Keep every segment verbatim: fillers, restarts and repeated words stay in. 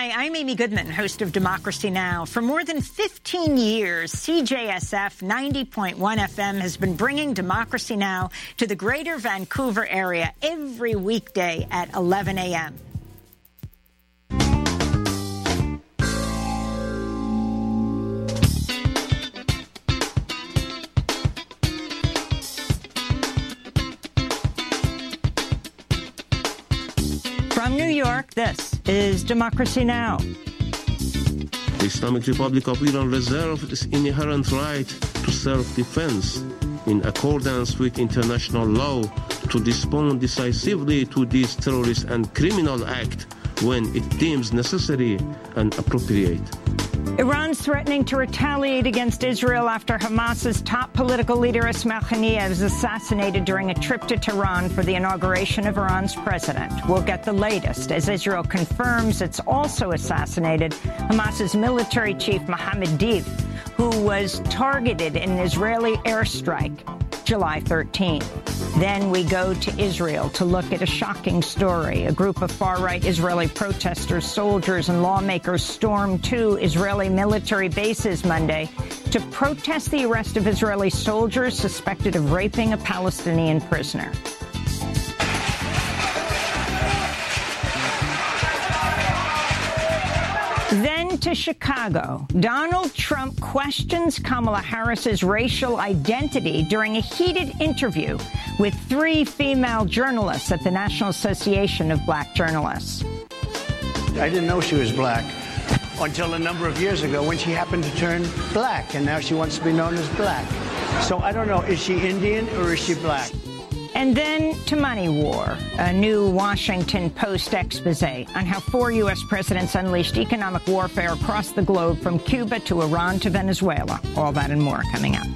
Hi, I'm Amy Goodman, host of Democracy Now! For more than fifteen years, C J S F ninety point one F M has been bringing Democracy Now! To the greater Vancouver area every weekday at eleven a m From New York, this is Democracy Now! The Islamic Republic of Iran reserves its inherent right to self-defense in accordance with international law to respond decisively to this terrorist and criminal act when it deems necessary and appropriate. Iran's threatening to retaliate against Israel after Hamas's top political leader Ismail Haniyeh was assassinated during a trip to Tehran for the inauguration of Iran's president. We'll get the latest as Israel confirms it's also assassinated Hamas's military chief Mohammed Deif, who was targeted in an Israeli airstrike July thirteenth. Then we go to Israel to look at a shocking story. A group of far-right Israeli protesters, soldiers, and lawmakers stormed two Israeli military bases Monday to protest the arrest of Israeli soldiers suspected of raping a Palestinian prisoner. Then to Chicago. Donald Trump questions Kamala Harris's racial identity during a heated interview with three female journalists at the National Association of Black Journalists. I didn't know she was black until a number of years ago when she happened to turn black, and now she wants to be known as black. So I don't know, is she Indian or is she black? And then to Money War, a new Washington Post expose on how four U S presidents unleashed economic warfare across the globe from Cuba to Iran to Venezuela. All that and more coming up.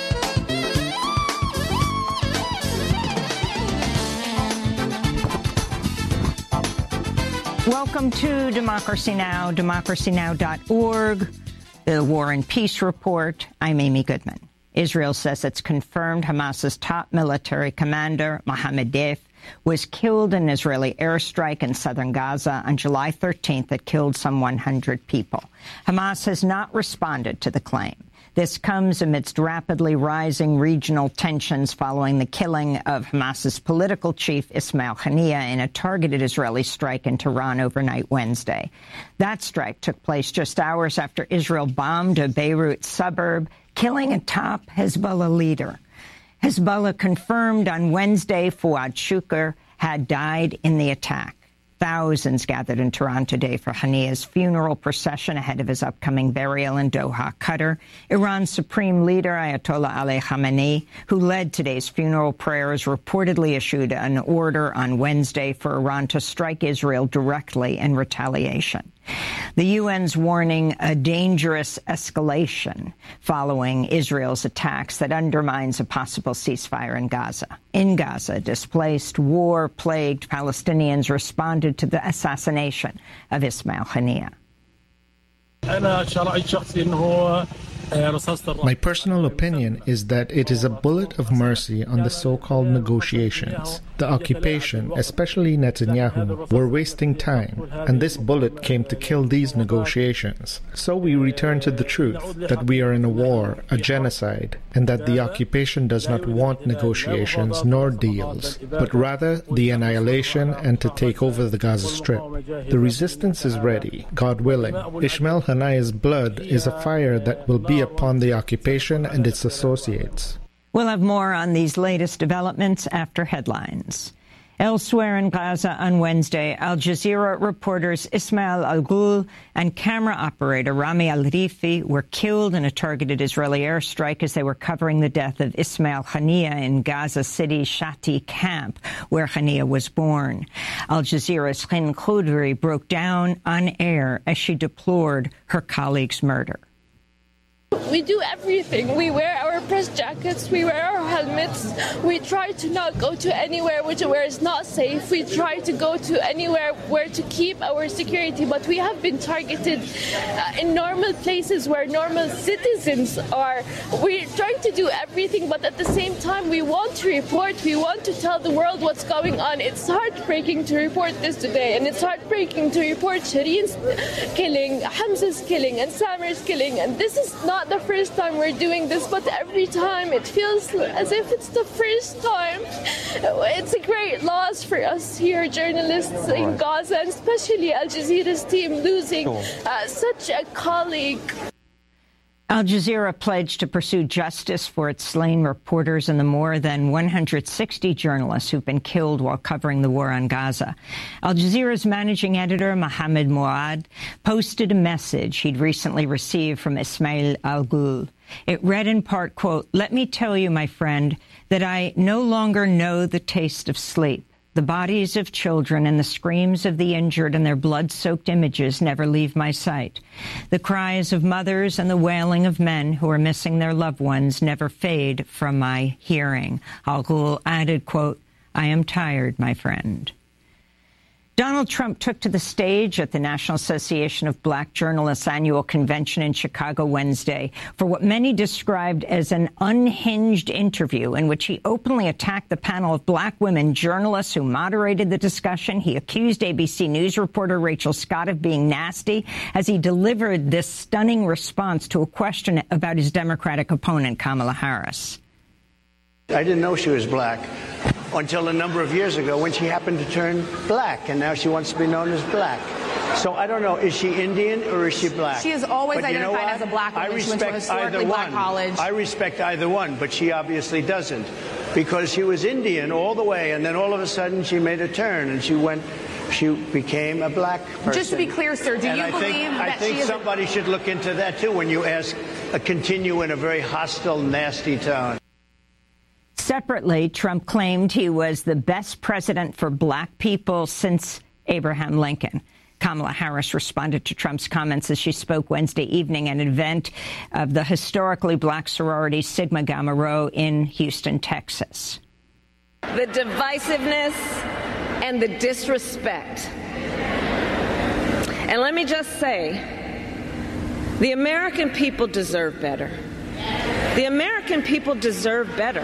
Welcome to Democracy Now!, democracy now dot org, the War and Peace Report. I'm Amy Goodman. Israel says it's confirmed Hamas's top military commander, Mohammed Deif, was killed in an Israeli airstrike in southern Gaza on July thirteenth that killed some one hundred people. Hamas has not responded to the claim. This comes amidst rapidly rising regional tensions following the killing of Hamas's political chief, Ismail Haniyeh, in a targeted Israeli strike in Tehran overnight Wednesday. That strike took place just hours after Israel bombed a Beirut suburb, killing a top Hezbollah leader. Hezbollah confirmed on Wednesday Fouad Shukr had died in the attack. Thousands gathered in Tehran today for Haniyeh's funeral procession ahead of his upcoming burial in Doha, Qatar. Iran's supreme leader, Ayatollah Ali Khamenei, who led today's funeral prayers, reportedly issued an order on Wednesday for Iran to strike Israel directly in retaliation. The U N's warning a dangerous escalation following Israel's attacks that undermines a possible ceasefire in Gaza. In Gaza, displaced, war-plagued Palestinians responded to the assassination of Ismail Haniyeh. My personal opinion is that it is a bullet of mercy on the so-called negotiations. The occupation, especially Netanyahu, were wasting time, and this bullet came to kill these negotiations. So we return to the truth, that we are in a war, a genocide, and that the occupation does not want negotiations nor deals, but rather the annihilation and to take over the Gaza Strip. The resistance is ready, God willing. Ismail Haniyeh's blood is a fire that will be upon the occupation and its associates. We'll have more on these latest developments after headlines. Elsewhere in Gaza on Wednesday, Al Jazeera reporters Ismail Al-Ghul and camera operator Rami Al-Rifi were killed in a targeted Israeli airstrike as they were covering the death of Ismail Haniyeh in Gaza City's Shati camp, where Haniyeh was born. Al Jazeera's Khin Khoudry broke down on air as she deplored her colleague's murder. We do everything. We wear our press jackets, we wear our helmets. We try to not go to anywhere which where it's not safe. We try to go to anywhere where to keep our security, but we have been targeted uh, in normal places where normal citizens are. We're trying to do everything, but at the same time, we want to report. We want to tell the world what's going on. It's heartbreaking to report this today, and it's heartbreaking to report Shireen's killing, Hamza's killing, and Samer's killing. And this is not the first time we're doing this, but every time it feels as if it's the first time. It's a great loss for us here, journalists in Gaza, and especially Al Jazeera's team losing uh, such a colleague. Al Jazeera pledged to pursue justice for its slain reporters and the more than one hundred sixty journalists who've been killed while covering the war on Gaza. Al Jazeera's managing editor, Mohammed Mouad, posted a message he'd recently received from Ismail Al-Ghul. It read in part, quote, "Let me tell you, my friend, that I no longer know the taste of sleep. The bodies of children and the screams of the injured and their blood-soaked images never leave my sight. The cries of mothers and the wailing of men who are missing their loved ones never fade from my hearing." Al-Ghul added, quote, "I am tired, my friend." Donald Trump took to the stage at the National Association of Black Journalists annual convention in Chicago Wednesday for what many described as an unhinged interview in which he openly attacked the panel of black women journalists who moderated the discussion. He accused A B C News reporter Rachel Scott of being nasty as he delivered this stunning response to a question about his Democratic opponent, Kamala Harris. I didn't know she was black until a number of years ago when she happened to turn black, and now she wants to be known as black. So I don't know, is she Indian or is she black? She is always but identified you know as a black woman. I respect she went to a historically either black one. college. I respect either one, but she obviously doesn't, because she was Indian all the way, and then all of a sudden she made a turn and she went. She became a black person. Just to be clear, sir, do and you I believe think, that I think she is somebody a- should look into that too when you ask, uh, continue in a very hostile, nasty tone. Separately, Trump claimed he was the best president for black people since Abraham Lincoln. Kamala Harris responded to Trump's comments as she spoke Wednesday evening at an event of the historically black sorority Sigma Gamma Rho in Houston, Texas. The divisiveness and the disrespect. And let me just say, the American people deserve better. The American people deserve better.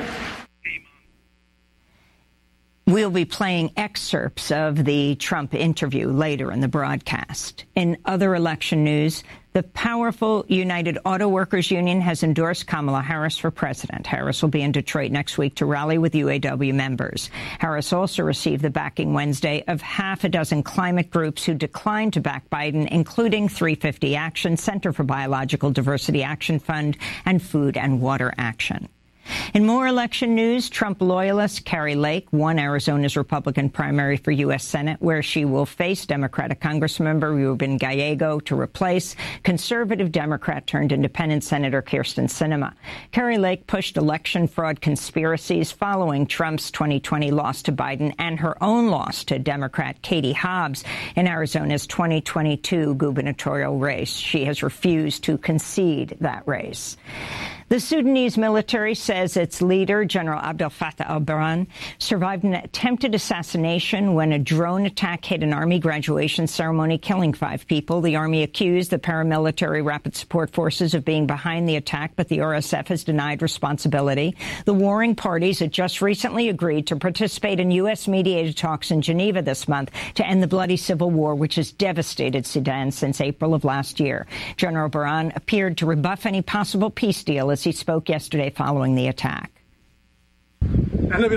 We'll be playing excerpts of the Trump interview later in the broadcast. In other election news, the powerful United Auto Workers Union has endorsed Kamala Harris for president. Harris will be in Detroit next week to rally with U A W members. Harris also received the backing Wednesday of half a dozen climate groups who declined to back Biden, including three fifty Action, Center for Biological Diversity Action Fund, and Food and Water Action. In more election news, Trump loyalist Kari Lake won Arizona's Republican primary for U S Senate, where she will face Democratic Congressmember Ruben Gallego to replace conservative Democrat-turned-independent Senator Kyrsten Sinema. Kari Lake pushed election fraud conspiracies following Trump's twenty twenty loss to Biden and her own loss to Democrat Katie Hobbs in Arizona's twenty twenty-two gubernatorial race. She has refused to concede that race. The Sudanese military says its leader, General Abdel Fattah al-Burhan, survived an attempted assassination when a drone attack hit an army graduation ceremony, killing five people. The army accused the paramilitary Rapid Support Forces of being behind the attack, but the R S F has denied responsibility. The warring parties had just recently agreed to participate in U S-mediated talks in Geneva this month to end the bloody civil war, which has devastated Sudan since April of last year. General Burhan appeared to rebuff any possible peace deal as he spoke yesterday following the attack. We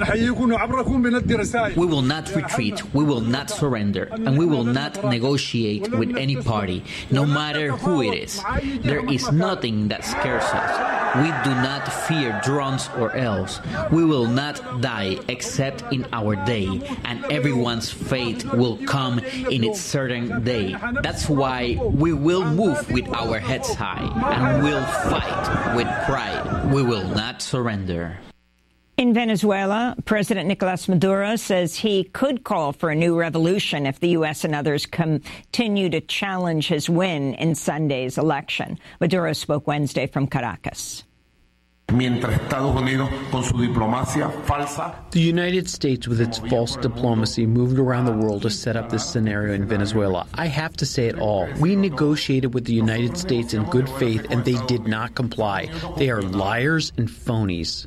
will not retreat, we will not surrender, and we will not negotiate with any party, no matter who it is. There is nothing that scares us. We do not fear drones or else. We will not die except in our day, and everyone's fate will come in its certain day. That's why we will move with our heads high, and we'll fight with pride. We will not surrender. In Venezuela, President Nicolas Maduro says he could call for a new revolution if the U S and others continue to challenge his win in Sunday's election. Maduro spoke Wednesday from Caracas. Mientras Estados Unidos con su diplomacia falsa. The United States with its false diplomacy moved around the world to set up this scenario in Venezuela. I have to say it all. We negotiated with the United States in good faith and they did not comply. They are liars and phonies.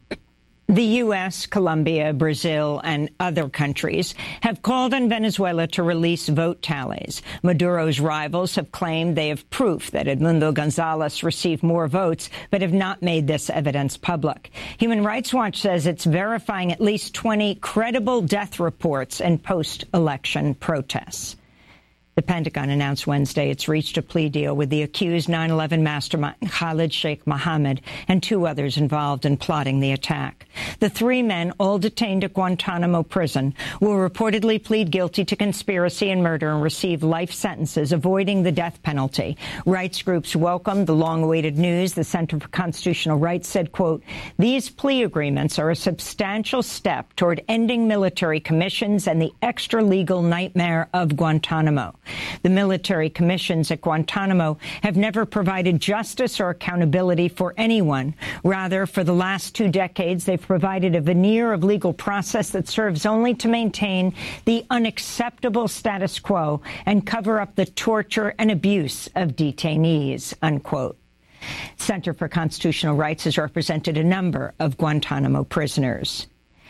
The U S, Colombia, Brazil, and other countries have called on Venezuela to release vote tallies. Maduro's rivals have claimed they have proof that Edmundo Gonzalez received more votes, but have not made this evidence public. Human Rights Watch says it's verifying at least twenty credible death reports and post-election protests. The Pentagon announced Wednesday it's reached a plea deal with the accused nine eleven mastermind Khalid Sheikh Mohammed and two others involved in plotting the attack. The three men, all detained at Guantanamo prison, will reportedly plead guilty to conspiracy and murder and receive life sentences, avoiding the death penalty. Rights groups welcomed the long-awaited news. The Center for Constitutional Rights said, quote, "These plea agreements are a substantial step toward ending military commissions and the extra-legal nightmare of Guantanamo." The military commissions at Guantanamo have never provided justice or accountability for anyone. Rather, for the last two decades, they've provided a veneer of legal process that serves only to maintain the unacceptable status quo and cover up the torture and abuse of detainees, unquote. Center for Constitutional Rights has represented a number of Guantanamo prisoners.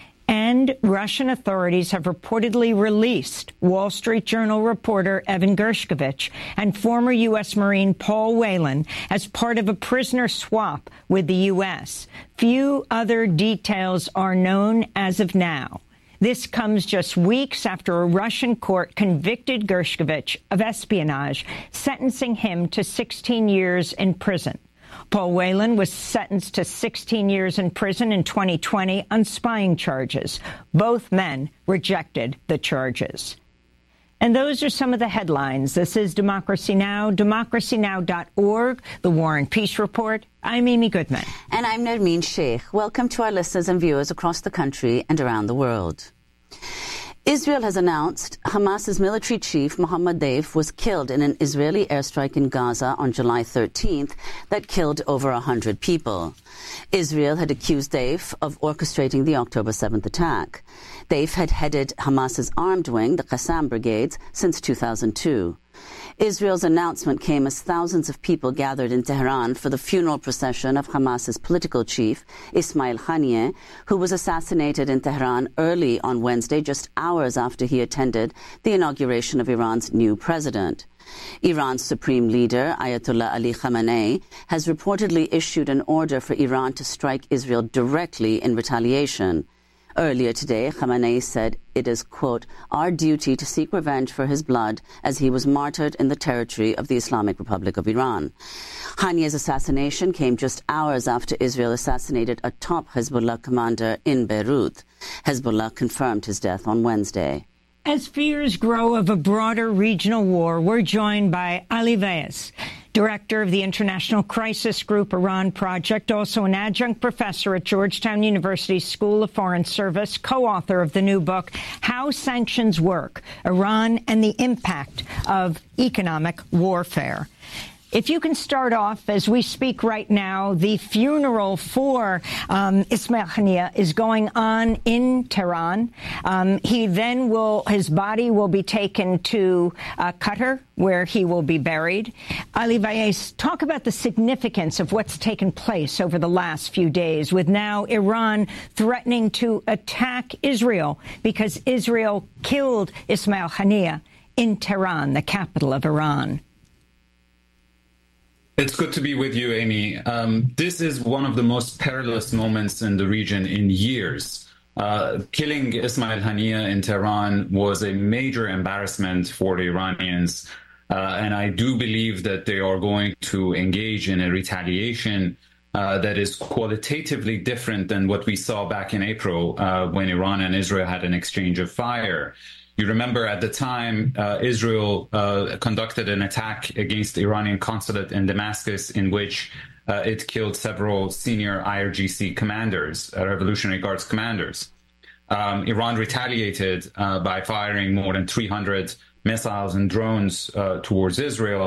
And Russian authorities have reportedly released Wall Street Journal reporter Evan Gershkovich and former U S Marine Paul Whelan as part of a prisoner swap with the U S. Few other details are known as of now. This comes just weeks after a Russian court convicted Gershkovich of espionage, sentencing him to sixteen years in prison. Paul Whelan was sentenced to sixteen years in prison in twenty twenty on spying charges. Both men rejected the charges. And those are some of the headlines. This is Democracy Now!, democracy now dot org, the War and Peace Report. I'm Amy Goodman. And I'm Nermeen Sheikh. Welcome to our listeners and viewers across the country and around the world. Israel has announced Hamas's military chief, Mohammad Deif, was killed in an Israeli airstrike in Gaza on July thirteenth that killed over one hundred people. Israel had accused Deif of orchestrating the October seventh attack. Deif had headed Hamas's armed wing, the Qassam Brigades, since two thousand two. Israel's announcement came as thousands of people gathered in Tehran for the funeral procession of Hamas's political chief, Ismail Haniyeh, who was assassinated in Tehran early on Wednesday, just hours after he attended the inauguration of Iran's new president. Iran's supreme leader, Ayatollah Ali Khamenei, has reportedly issued an order for Iran to strike Israel directly in retaliation. Earlier today, Khamenei said it is, quote, our duty to seek revenge for his blood as he was martyred in the territory of the Islamic Republic of Iran. Haniyeh's assassination came just hours after Israel assassinated a top Hezbollah commander in Beirut. Hezbollah confirmed his death on Wednesday. As fears grow of a broader regional war, we're joined by Ali Vaez, director of the International Crisis Group Iran Project, also an adjunct professor at Georgetown University's School of Foreign Service, co-author of the new book, How Sanctions Work, Iran and the Impact of Economic Warfare. If you can start off, as we speak right now, the funeral for um, Ismail Haniyeh is going on in Tehran. Um, he then will, his body will be taken to uh, Qatar, where he will be buried. Ali Vaez, talk about the significance of what's taken place over the last few days, with now Iran threatening to attack Israel because Israel killed Ismail Haniyeh in Tehran, the capital of Iran. It's good to be with you, Amy. Um, this is one of the most perilous moments in the region in years. Uh, killing Ismail Haniyeh in Tehran was a major embarrassment for the Iranians, uh, and I do believe that they are going to engage in a retaliation uh, that is qualitatively different than what we saw back in April uh, when Iran and Israel had an exchange of fire. You remember at the time, uh, Israel uh, conducted an attack against the Iranian consulate in Damascus in which uh, it killed several senior I R G C commanders, uh, Revolutionary Guards commanders. Um, Iran retaliated uh, by firing more than three hundred missiles and drones uh, towards Israel.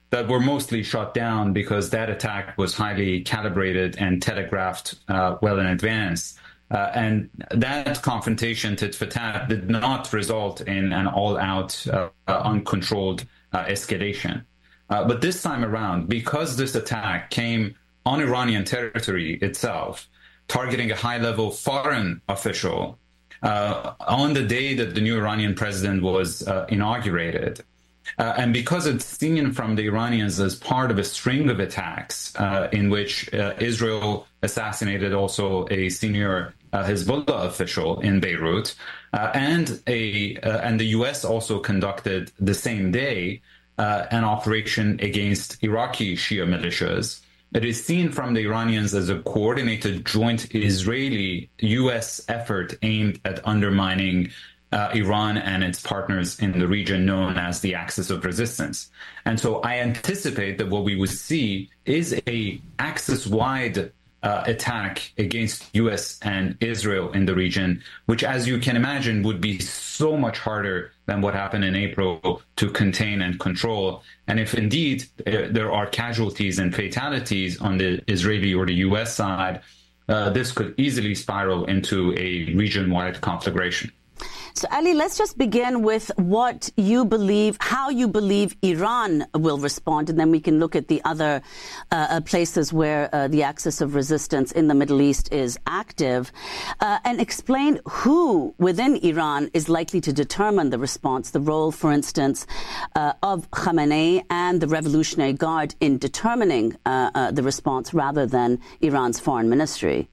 that were mostly shot down because that attack was highly calibrated and telegraphed uh, well in advance. Uh, and that confrontation, tit for tat, did not result in an all-out, uh, uh, uncontrolled uh, escalation. Uh, but this time around, because this attack came on Iranian territory itself, targeting a high-level foreign official uh, on the day that the new Iranian president was uh, inaugurated, uh, and because it's seen from the Iranians as part of a string of attacks uh, in which uh, Israel assassinated also a senior uh, Hezbollah official in Beirut, uh, and a uh, and the U S also conducted the same day uh, an operation against Iraqi Shia militias. It is seen from the Iranians as a coordinated joint Israeli-U S effort aimed at undermining uh, Iran and its partners in the region known as the Axis of Resistance. And so I anticipate that what we would see is a Axis-wide uh, attack against U S and Israel in the region, which, as you can imagine, would be so much harder than what happened in April to contain and control. And if indeed uh, there are casualties and fatalities on the Israeli or the U S side, uh, this could easily spiral into a region-wide conflagration. So, Ali, let's just begin with what you believe, how you believe Iran will respond, and then we can look at the other uh, places where uh, the axis of resistance in the Middle East is active, uh, and explain who within Iran is likely to determine the response, the role, for instance, uh, of Khamenei and the Revolutionary Guard in determining uh, uh, the response rather than Iran's foreign ministry.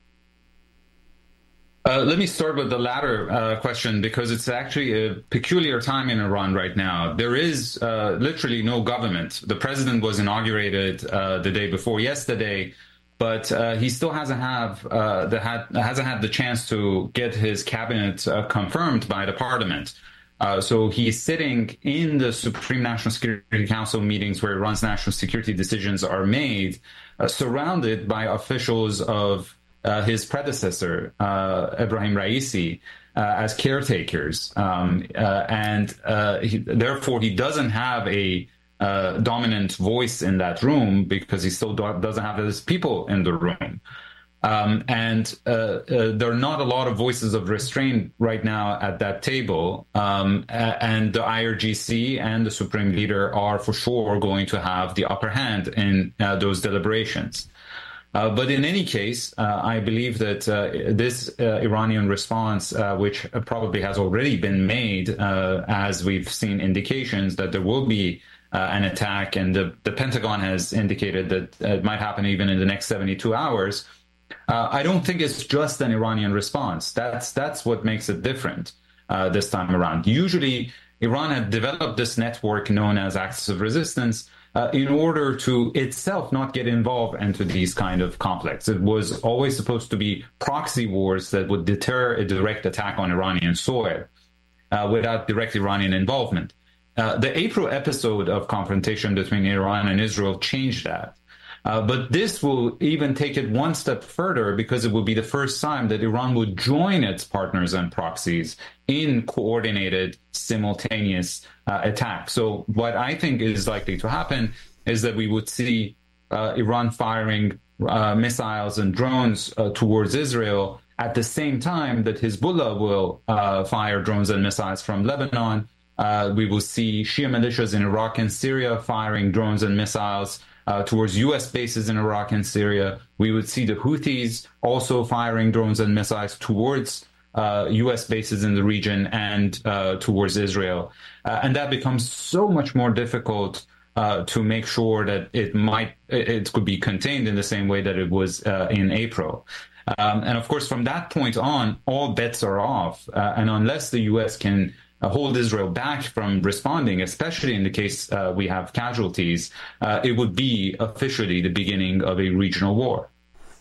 Uh, let me start with the latter uh, question, because it's actually a peculiar time in Iran right now. There is uh, literally no government. The president was inaugurated uh, the day before yesterday, but uh, he still hasn't have uh, the had, hasn't had the chance to get his cabinet uh, confirmed by the parliament. Uh, so he's sitting in the Supreme National Security Council meetings where Iran's national security decisions are made, uh, surrounded by officials of Uh, his predecessor, uh, Ebrahim Raisi, uh, as caretakers. Um, uh, and uh, he, therefore, he doesn't have a uh, dominant voice in that room because he still do doesn't have his people in the room. Um, and uh, uh, there are not a lot of voices of restraint right now at that table. Um, and the I R G C and the Supreme Leader are for sure going to have the upper hand in uh, those deliberations. Uh, but in any case, uh, I believe that uh, this uh, Iranian response, uh, which probably has already been made, uh, as we've seen indications that there will be uh, an attack, and the, the Pentagon has indicated that it might happen even in the next seventy-two hours, uh, I don't think it's just an Iranian response. That's, that's what makes it different uh, this time around. Usually, Iran had developed this network known as Axis of Resistance, Uh, in order to itself not get involved into these kind of conflicts. It was always supposed to be proxy wars that would deter a direct attack on Iranian soil uh, without direct Iranian involvement. Uh, the April episode of confrontation between Iran and Israel changed that. Uh, but this will even take it one step further, because it will be the first time that Iran would join its partners and proxies in coordinated, simultaneous uh, attack. So what I think is likely to happen is that we would see uh, Iran firing uh, missiles and drones uh, towards Israel at the same time that Hezbollah will uh, fire drones and missiles from Lebanon. Uh, we will see Shia militias in Iraq and Syria firing drones and missiles Uh, towards U S bases in Iraq and Syria. We would see the Houthis also firing drones and missiles towards uh, U S bases in the region and uh, towards Israel. Uh, and that becomes so much more difficult uh, to make sure that it might, it could be contained in the same way that it was uh, in April. Um, and of course, from that point on, all bets are off. Uh, and unless the U S can Uh, hold Israel back from responding, especially in the case uh, we have casualties, uh, it would be officially the beginning of a regional war.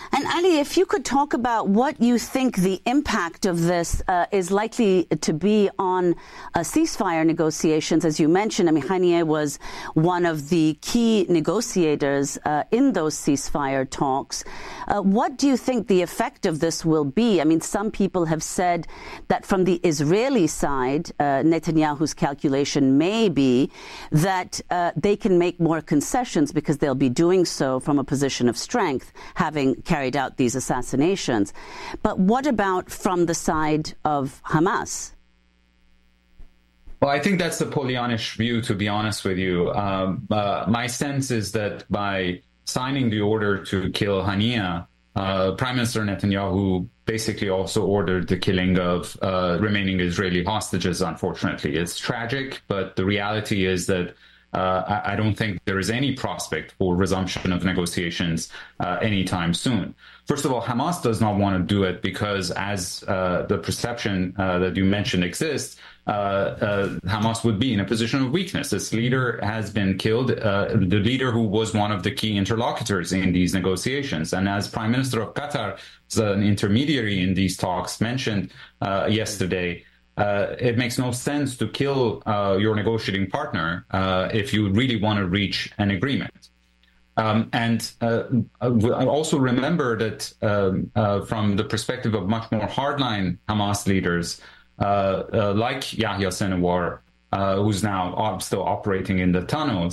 And Ali, if you could talk about what you think the impact of this uh, is likely to be on uh, ceasefire negotiations. As you mentioned, I mean, Haniyeh was one of the key negotiators uh, in those ceasefire talks. Uh, what do you think the effect of this will be? I mean, some people have said that from the Israeli side, uh, Netanyahu's calculation may be that uh, they can make more concessions because they'll be doing so from a position of strength, having carried out these assassinations. But what about from the side of Hamas? Well, I think that's the Pollyannish view, to be honest with you. Um, uh, my sense is that by signing the order to kill Haniyeh, uh, Prime Minister Netanyahu basically also ordered the killing of uh, remaining Israeli hostages, unfortunately. It's tragic, but the reality is that Uh, I, I don't think there is any prospect for resumption of negotiations uh, anytime soon. First of all, Hamas does not want to do it because, as uh, the perception uh, that you mentioned exists, uh, uh, Hamas would be in a position of weakness. Its leader has been killed, uh, the leader who was one of the key interlocutors in these negotiations. And as Prime Minister of Qatar, an intermediary in these talks, mentioned uh, yesterday, Uh, it makes no sense to kill uh, your negotiating partner uh, if you really want to reach an agreement. Um, and uh, I also remember that um, uh, from the perspective of much more hardline Hamas leaders, uh, uh, like Yahya Sinwar, uh, who's now op- still operating in the tunnels,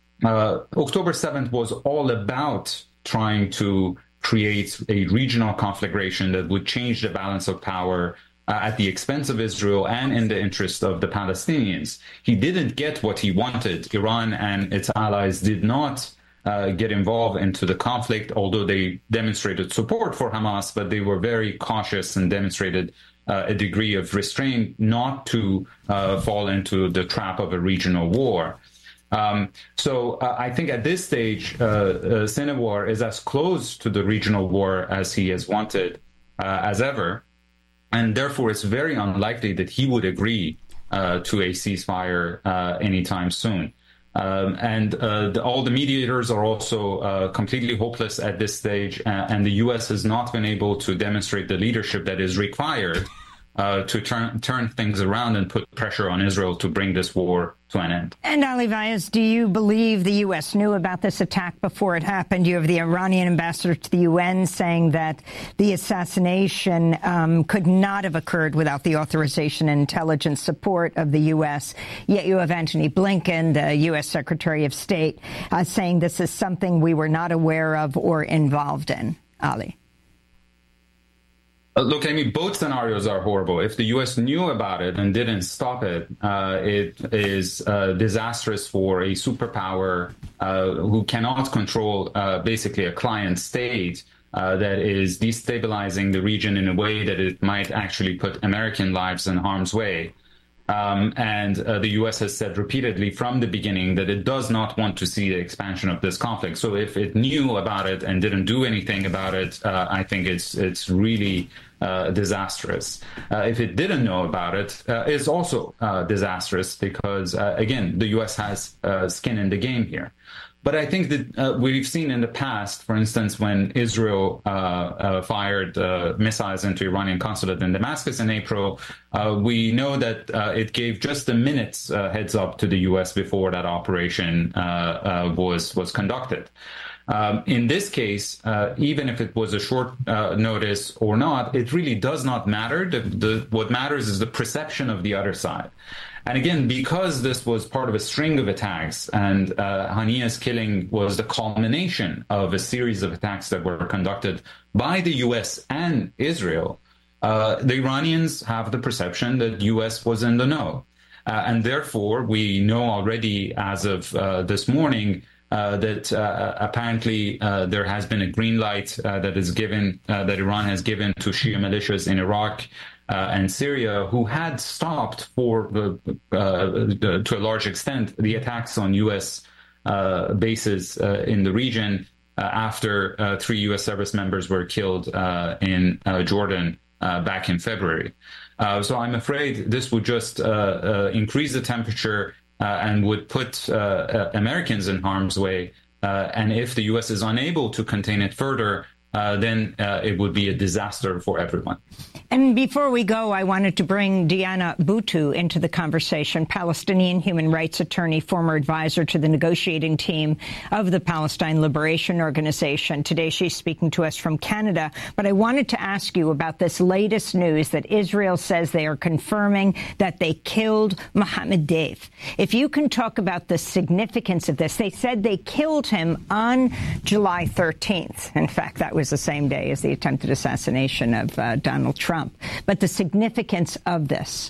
uh, October seventh was all about trying to create a regional conflagration that would change the balance of power Uh, at the expense of Israel and in the interest of the Palestinians. He didn't get what he wanted. Iran and its allies did not uh, get involved into the conflict, although they demonstrated support for Hamas, but they were very cautious and demonstrated uh, a degree of restraint not to uh, fall into the trap of a regional war. Um, so uh, I think at this stage, uh, uh, Sinwar is as close to the regional war as he has wanted uh, as ever. And therefore, it's very unlikely that he would agree uh, to a ceasefire uh, anytime soon. Um, and uh, the, all the mediators are also uh, completely hopeless at this stage, uh, and the U S has not been able to demonstrate the leadership that is required uh, to turn turn things around and put pressure on Israel to bring this war to an end. And Ali Vaez, do you believe the U S knew about this attack before it happened? You have the Iranian ambassador to the U N saying that the assassination um, could not have occurred without the authorization and intelligence support of the U S. Yet you have Antony Blinken, the U S Secretary of State, uh, saying this is something we were not aware of or involved in. Ali. Uh, look, I mean, both scenarios are horrible. If the U S knew about it and didn't stop it, uh, it is uh, disastrous for a superpower uh, who cannot control uh, basically a client state uh, that is destabilizing the region in a way that it might actually put American lives in harm's way. Um, and uh, the U S has said repeatedly from the beginning that it does not want to see the expansion of this conflict. So if it knew about it and didn't do anything about it, uh, I think it's it's really uh, disastrous. Uh, if it didn't know about it, uh, it's also uh, disastrous because, uh, again, the U S has uh, skin in the game here. But I think that uh, we've seen in the past, for instance, when Israel uh, uh, fired uh, missiles into Iranian consulate in Damascus in April, uh, we know that uh, it gave just a minute's uh, heads up to the U S before that operation uh, uh, was was conducted. Um, in this case, uh, even if it was a short uh, notice or not, it really does not matter. The, the, what matters is the perception of the other side. And again, because this was part of a string of attacks and uh, Haniyeh's killing was the culmination of a series of attacks that were conducted by the U S and Israel, uh, the Iranians have the perception that the U S was in the know. Uh, and therefore, we know already as of uh, this morning uh, that uh, apparently uh, there has been a green light uh, that is given, uh, that Iran has given to Shia militias in Iraq Uh, and Syria, who had stopped for the, uh, the, to a large extent the attacks on U S uh, bases uh, in the region uh, after uh, three U S service members were killed uh, in uh, Jordan uh, back in February. Uh, so I'm afraid this would just uh, uh, increase the temperature uh, and would put uh, uh, Americans in harm's way. Uh, and if the U S is unable to contain it further, uh, then uh, it would be a disaster for everyone. And before we go, I wanted to bring Diana Buttu into the conversation, Palestinian human rights attorney, former advisor to the negotiating team of the Palestine Liberation Organization. Today, she's speaking to us from Canada. But I wanted to ask you about this latest news that Israel says they are confirming that they killed Mohammed Deif. If you can talk about the significance of this. They said they killed him on July thirteenth. In fact, that was the same day as the attempted assassination of uh, Donald Trump. But the significance of this.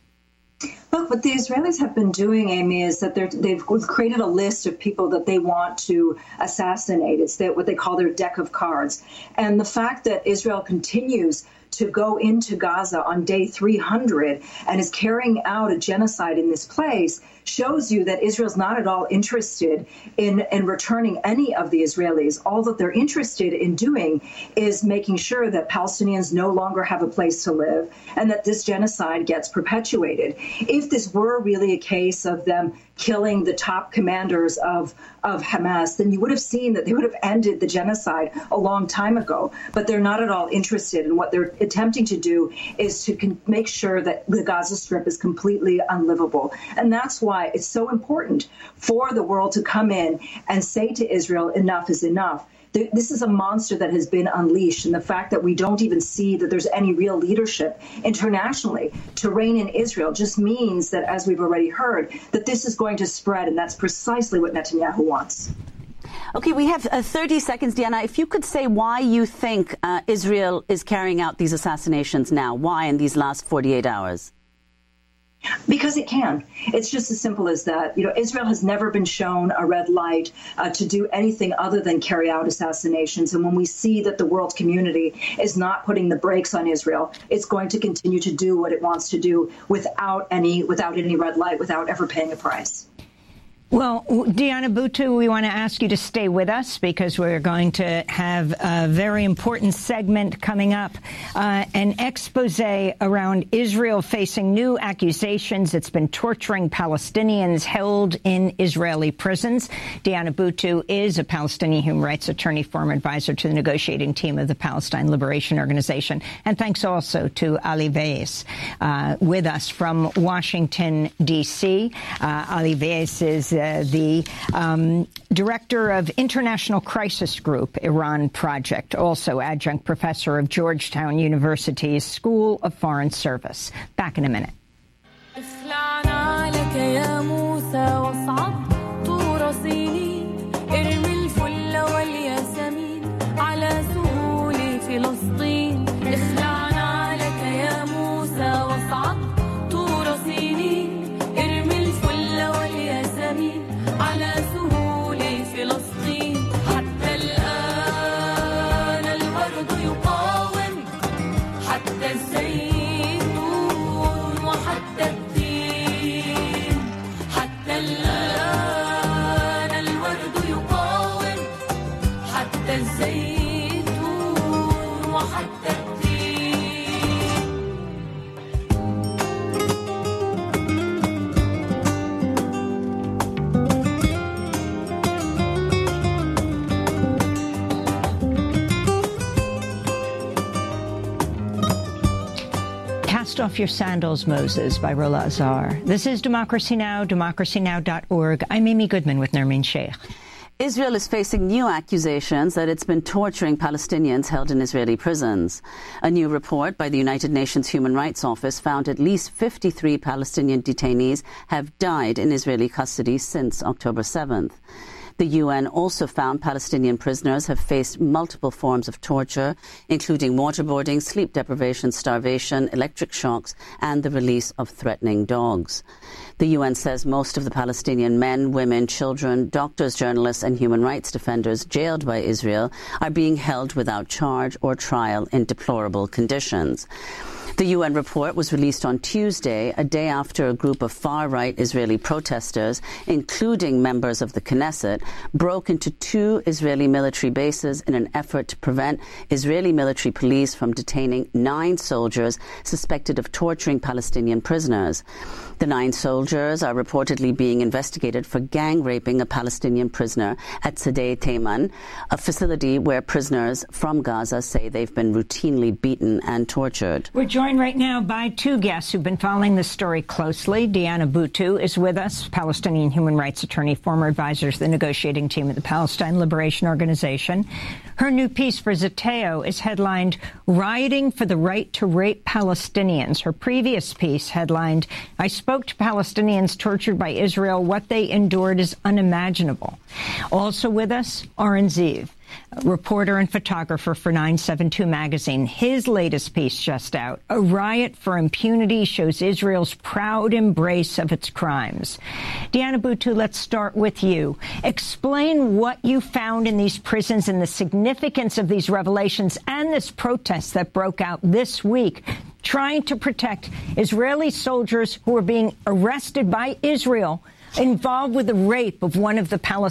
Look, what the Israelis have been doing, Amy, is that they've created a list of people that they want to assassinate. It's that what they call their deck of cards. And the fact that Israel continues to go into Gaza on day three hundred and is carrying out a genocide in this place shows you that Israel's not at all interested in, in returning any of the Israelis. All that they're interested in doing is making sure that Palestinians no longer have a place to live and that this genocide gets perpetuated. If this were really a case of them killing the top commanders of, of Hamas, then you would have seen that they would have ended the genocide a long time ago. But they're not at all interested. And what they're attempting to do is to con- make sure that the Gaza Strip is completely unlivable. And that's why it's so important for the world to come in and say to Israel, enough is enough. This is a monster that has been unleashed, and the fact that we don't even see that there's any real leadership internationally to reign in Israel just means that, as we've already heard, that this is going to spread, and that's precisely what Netanyahu wants. Okay, we have uh, thirty seconds, Diana. If you could say why you think uh, Israel is carrying out these assassinations now, why in these last forty-eight hours? Because it can. It's just as simple as that. You know, Israel has never been shown a red light uh, to do anything other than carry out assassinations. And when we see that the world community is not putting the brakes on Israel, it's going to continue to do what it wants to do without any without any red light, without ever paying a price. Well, Diana Buttu, we want to ask you to stay with us because we're going to have a very important segment coming up, uh, an expose around Israel facing new accusations it's been torturing Palestinians held in Israeli prisons. Diana Buttu is a Palestinian human rights attorney, former advisor to the negotiating team of the Palestine Liberation Organization. And thanks also to Ali Weiss uh, with us from Washington, D C Uh, Ali Weiss is uh, Uh, the um, director of International Crisis Group Iran Project, also adjunct professor of Georgetown University's School of Foreign Service. Back in a minute. Off Your Sandals, Moses, by Rola Azar. This is Democracy Now!, democracy now dot org. I'm Amy Goodman with Nermeen Sheikh. Israel is facing new accusations that it's been torturing Palestinians held in Israeli prisons. A new report by the United Nations Human Rights Office found at least fifty-three Palestinian detainees have died in Israeli custody since October seventh. The U N also found Palestinian prisoners have faced multiple forms of torture, including waterboarding, sleep deprivation, starvation, electric shocks, and the release of threatening dogs. The U N says most of the Palestinian men, women, children, doctors, journalists, and human rights defenders jailed by Israel are being held without charge or trial in deplorable conditions. The U N report was released on Tuesday, a day after a group of far-right Israeli protesters, including members of the Knesset, broke into two Israeli military bases in an effort to prevent Israeli military police from detaining nine soldiers suspected of torturing Palestinian prisoners. The nine soldiers are reportedly being investigated for gang raping a Palestinian prisoner at Sderei Teman, a facility where prisoners from Gaza say they've been routinely beaten and tortured. We're joined right now by two guests who've been following this story closely. Diana Buttu is with us, Palestinian human rights attorney, former advisor to the negotiating team of the Palestine Liberation Organization. Her new piece for Zeteo is headlined, Rioting for the Right to Rape Palestinians. Her previous piece headlined, I spoke to Palestinians tortured by Israel. What they endured is unimaginable. Also with us, Oren Ziv, reporter and photographer for nine seven two magazine. His latest piece just out, A Riot for Impunity, shows Israel's proud embrace of its crimes. Diana Buttu, let's start with you. Explain what you found in these prisons and the significance of these revelations and this protest that broke out this week, trying to protect Israeli soldiers who are being arrested by Israel involved with the rape of one of the Palestinians